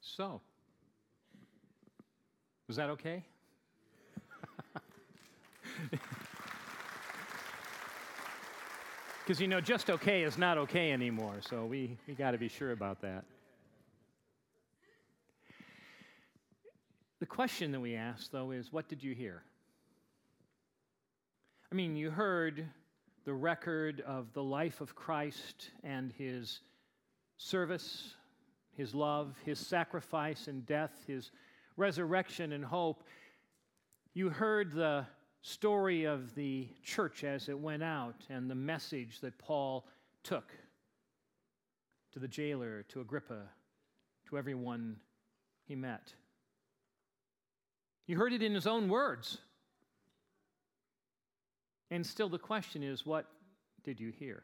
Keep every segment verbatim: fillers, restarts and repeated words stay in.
So, was that okay? Because, you know, just okay is not okay anymore, so we, we got to be sure about that. The question that we ask, though, is what did you hear? I mean, you heard the record of the life of Christ and his service, his love, his sacrifice and death, his resurrection and hope. You heard the story of the church as it went out and the message that Paul took to the jailer, to Agrippa, to everyone he met. You heard it in his own words. And still the question is, what did you hear?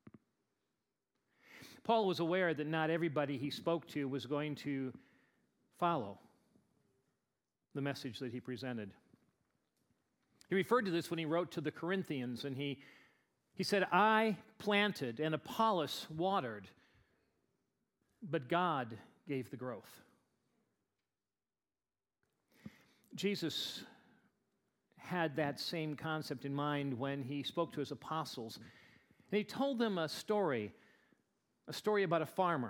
Paul was aware that not everybody he spoke to was going to follow the message that he presented. He referred to this when he wrote to the Corinthians, and he, he said, I planted and Apollos watered, but God gave the growth. Jesus had that same concept in mind when he spoke to his apostles. And he told them a story, a story about a farmer.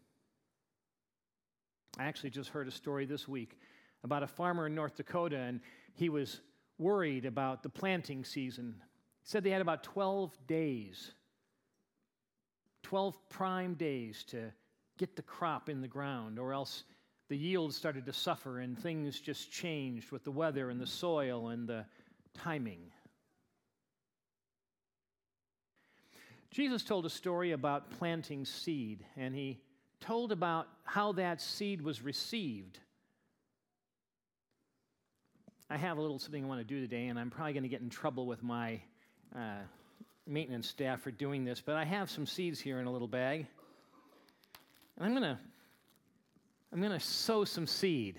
I actually just heard a story this week about a farmer in North Dakota, and he was worried about the planting season. He said they had about twelve days, twelve prime days to get the crop in the ground, or else the yield started to suffer and things just changed with the weather and the soil and the timing. Jesus told a story about planting seed, and he told about how that seed was received. I have a little something I want to do today, and I'm probably going to get in trouble with my uh, maintenance staff for doing this, but I have some seeds here in a little bag, and I'm going to I'm going to sow some seed.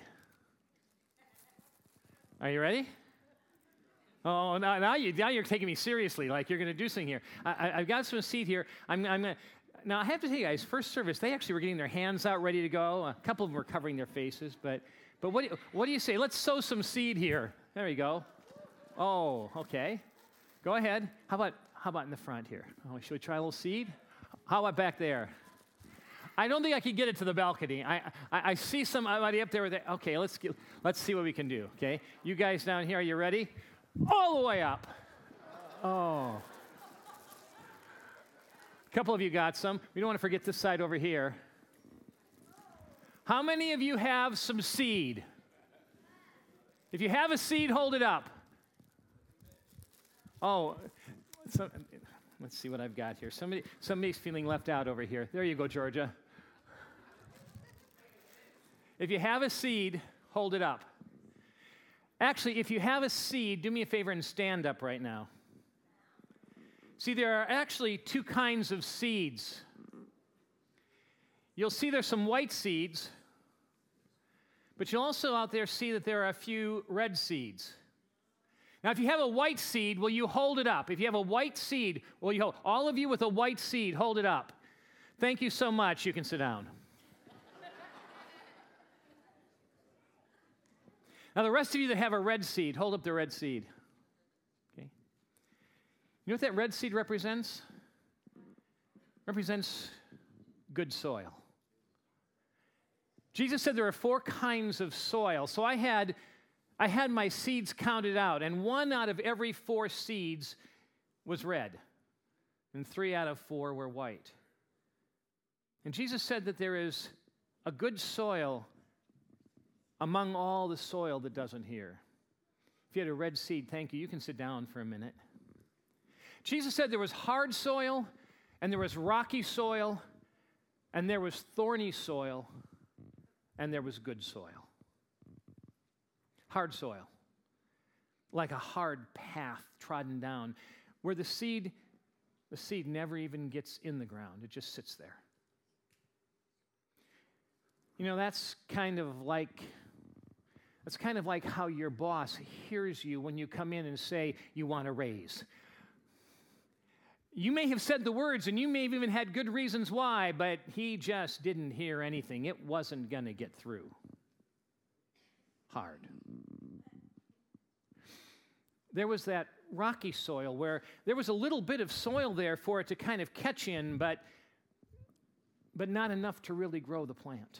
Are you ready? Oh, now, now, you, now you're taking me seriously, like you're going to do something here. I, I, I've got some seed here. I'm, I'm going to, now, I have to tell you guys, first service, they actually were getting their hands out ready to go. A couple of them were covering their faces, but but what do you, what do you say? Let's sow some seed here. There you go. Oh, okay. Go ahead. How about how about in the front here? Oh, should we try a little seed? How about back there? I don't think I can get it to the balcony. I I, I see somebody up there with it. Okay, let's get, let's see what we can do. Okay, you guys down here, are you ready? All the way up. Oh. A couple of you got some. We don't want to forget this side over here. How many of you have some seed? If you have a seed, hold it up. Oh, so, let's see what I've got here. Somebody, somebody's feeling left out over here. There you go, Georgia. If you have a seed, hold it up. Actually, if you have a seed, do me a favor and stand up right now. See, there are actually two kinds of seeds. You'll see there's some white seeds, but you'll also out there see that there are a few red seeds. Now, if you have a white seed, will you hold it up? If you have a white seed, will you hold? All of you with a white seed, hold it up. Thank you so much. You can sit down. Now, the rest of you that have a red seed, hold up the red seed. Okay. You know what that red seed represents? Represents good soil. Jesus said there are four kinds of soil. So I had, I had my seeds counted out, and one out of every four seeds was red, and three out of four were white. And Jesus said that there is a good soil among all the soil that doesn't hear. If you had a red seed, thank you. You can sit down for a minute. Jesus said there was hard soil, and there was rocky soil, and there was thorny soil, and there was good soil. Hard soil, like a hard path trodden down, where the seed, the seed never even gets in the ground. It just sits there. You know, that's kind of like It's kind of like how your boss hears you when you come in and say you want a raise. You may have said the words, and you may have even had good reasons why, but he just didn't hear anything. It wasn't going to get through. Hard. There was that rocky soil where there was a little bit of soil there for it to kind of catch in, but, but not enough to really grow the plant.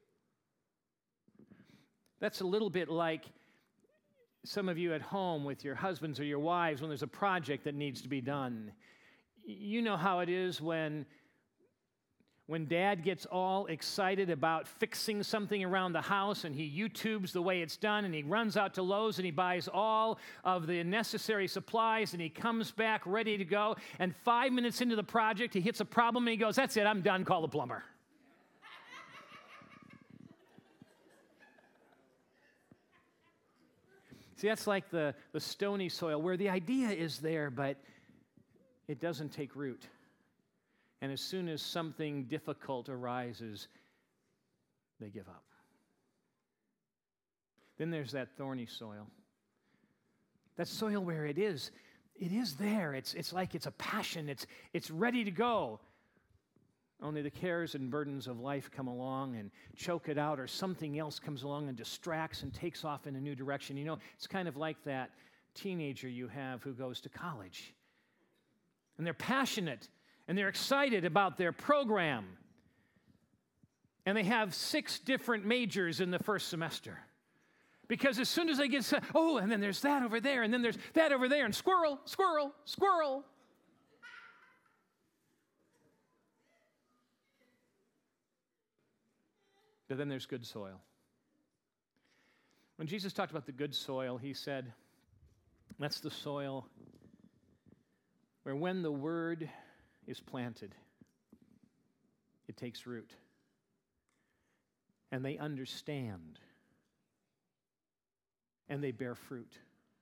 That's a little bit like some of you at home with your husbands or your wives when there's a project that needs to be done. You know how it is when, when dad gets all excited about fixing something around the house and he YouTubes the way it's done and he runs out to Lowe's and he buys all of the necessary supplies and he comes back ready to go, and five minutes into the project he hits a problem and he goes, "That's it, I'm done, call the plumber." See, that's like the, the stony soil where the idea is there, but it doesn't take root. And as soon as something difficult arises, they give up. Then there's that thorny soil. That soil where it is, it is there. It's, it's like it's a passion. It's, it's ready to go. Only the cares and burdens of life come along and choke it out, or something else comes along and distracts and takes off in a new direction. You know, it's kind of like that teenager you have who goes to college. And they're passionate, and they're excited about their program. And they have six different majors in the first semester. Because as soon as they get, oh, and then there's that over there, and then there's that over there, and squirrel, squirrel, squirrel. But then there's good soil. When Jesus talked about the good soil, he said, that's the soil where when the word is planted, it takes root. And they understand. And they bear fruit.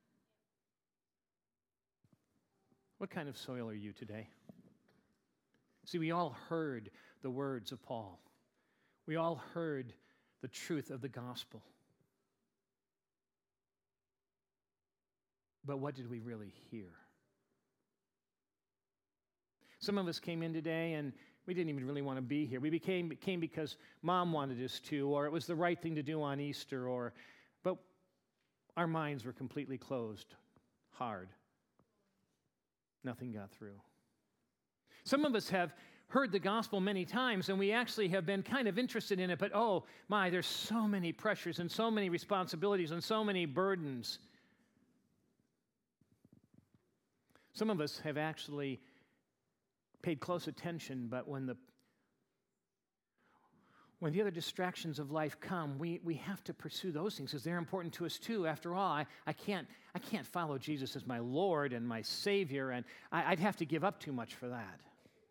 What kind of soil are you today? See, we all heard the words of Paul. We all heard the truth of the gospel. But what did we really hear? Some of us came in today and we didn't even really want to be here. We became came because Mom wanted us to, or it was the right thing to do on Easter, or but our minds were completely closed, hard. Nothing got through. Some of us have heard the gospel many times, and we actually have been kind of interested in it, but oh my, there's so many pressures and so many responsibilities and so many burdens. Some of us have actually paid close attention, but when the when the other distractions of life come, we, we have to pursue those things because they're important to us too. After all, I, I can't I can't follow Jesus as my Lord and my Savior, and I, I'd have to give up too much for that.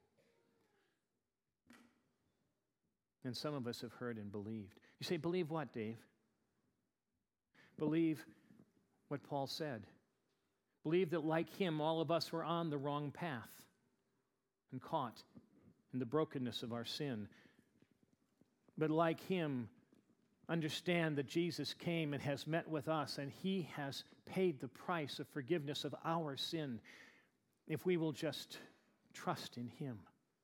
And some of us have heard and believed. You say, believe what, Dave? Believe what Paul said. Believe that like him, all of us were on the wrong path and caught in the brokenness of our sin. But like him, understand that Jesus came and has met with us, and he has paid the price of forgiveness of our sin if we will just trust in him.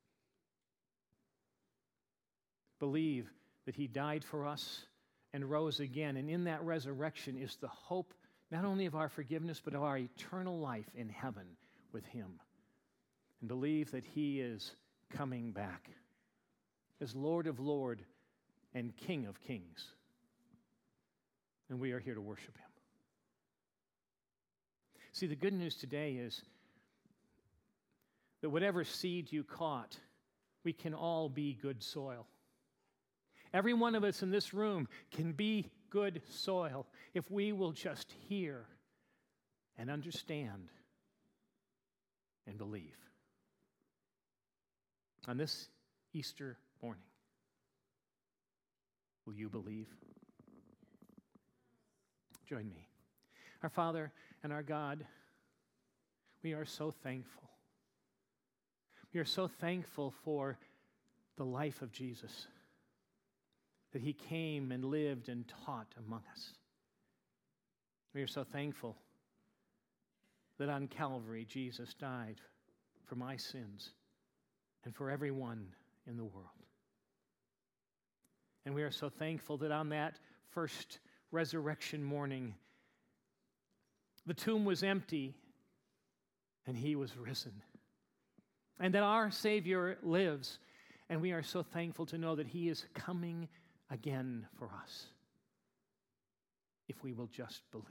Believe that he died for us and rose again, and in that resurrection is the hope not only of our forgiveness, but of our eternal life in heaven with him. And believe that he is coming back as Lord of Lords and King of Kings. And we are here to worship him. See, the good news today is that whatever seed you caught, we can all be good soil. Every one of us in this room can be good soil if we will just hear and understand and believe. On this Easter morning, will you believe? Join me. Our Father and our God, we are so thankful. We are so thankful for the life of Jesus, that he came and lived and taught among us. We are so thankful that on Calvary Jesus died for my sins and for everyone in the world. And we are so thankful that on that first resurrection morning, the tomb was empty and he was risen. And that our Savior lives. And we are so thankful to know that he is coming again for us, if we will just believe.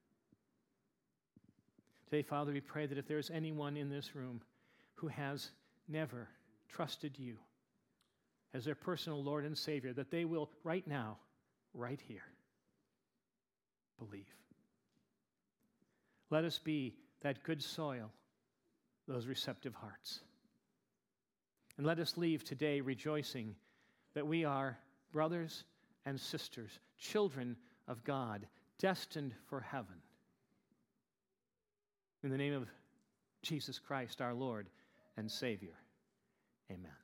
Today, Father, we pray that if there's anyone in this room who has never trusted you as their personal Lord and Savior, that they will right now, right here, believe. Let us be that good soil, those receptive hearts. And let us leave today rejoicing that we are brothers and sisters, children of God, destined for heaven. In the name of Jesus Christ, our Lord and Savior, amen.